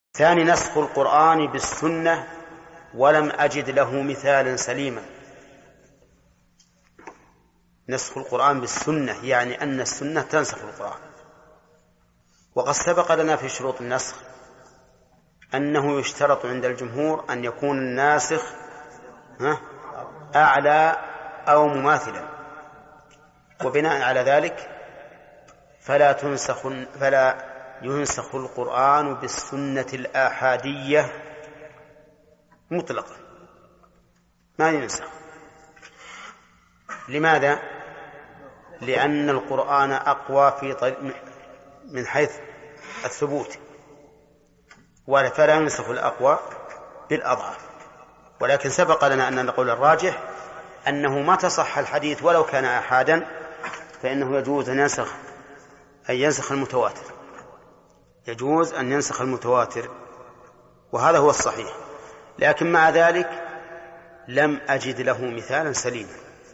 ثاني نسخ القرآن بالسنة ولم أجد له مثالا سليما. نسخ القرآن بالسنة يعني أن السنة تنسخ القرآن. وقد سبق لنا في شروط النسخ أنه يشترط عند الجمهور أن يكون الناسخ أعلى أو مماثلا، وبناء على ذلك فلا ينسخ القرآن بالسنة الآحادية مطلقا، ما ينسخ. لماذا؟ لأن القرآن أقوى من حيث الثبوت، فلا ينسخ الأقوى بالأضعف. ولكن سبق لنا أن نقول الراجح أنه ما تصح الحديث ولو كان آحادا فإنه يجوز أن ينسخ المتواتر، يجوز أن ينسخ المتواتر، وهذا هو الصحيح. لكن مع ذلك لم أجد له مثالا سليما.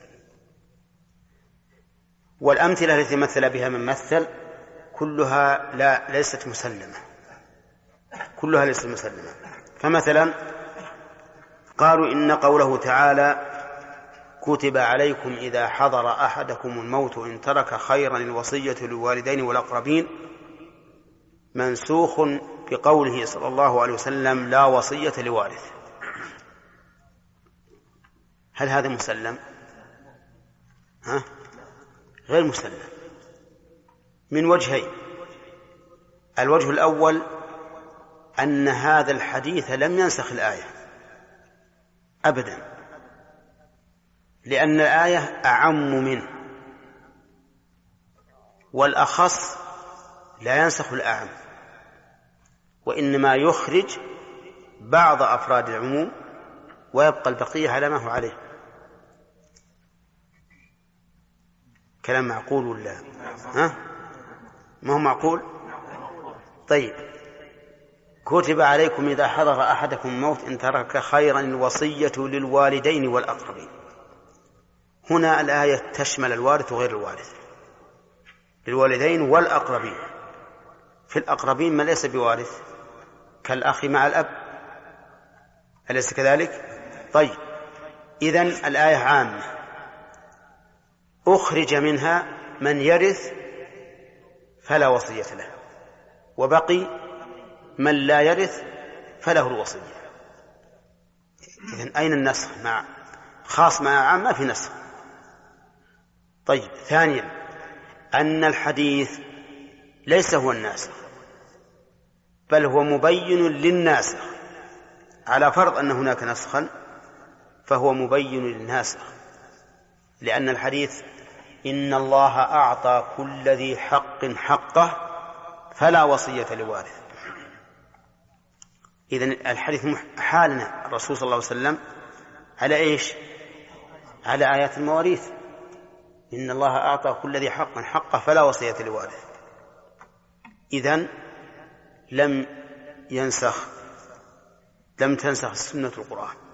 والأمثلة التي مثل بها من مثل كلها ليست مسلمة، كلها ليست مسلمة. فمثلا قالوا إن قوله تعالى كتب عليكم إذا حضر أحدكم الموت إن ترك خيرا الوصية للوالدين والأقربين منسوخ بقوله صلى الله عليه وسلم لا وصية لوارث. هل هذا مسلم؟ غير مسلم من وجهين. الوجه الأول أن هذا الحديث لم ينسخ الآية أبدا، لأن الآية أعم منه، والأخص لا ينسخ الأعم، وإنما يخرج بعض أفراد العموم ويبقى البقية على ما هو عليه. كلام معقول ولا ما هو معقول؟ طيب، كتب عليكم إذا حضر أحدكم الموت إن ترك خيرا الوصية للوالدين والأقربين. هنا الآية تشمل الوارث وغير الوارث، للوالدين والأقربين. في الأقربين ما ليس بوارث كالأخ مع الأب، أليس كذلك؟ طيب، إذن الآية عامة، أخرج منها من يرث فلا وصية له، وبقي من لا يرث فله الوصية. إذن أين النسخ؟ مع خاص مع عام ما في نسخ. طيب، ثانيا أن الحديث ليس هو الناسخ، بل هو مبين للناسخ. على فرض أن هناك نسخا فهو مبين للناسخ، لأن الحديث إن الله أعطى كل ذي حق حقه فلا وصية لوارث. إذن الحديث حالنا الرسول صلى الله عليه وسلم على إيش؟ على آيات المواريث، إن الله أعطى كل ذي حق حقه فلا وصية لوارث. إذن لم تنسخ السنة القرآن.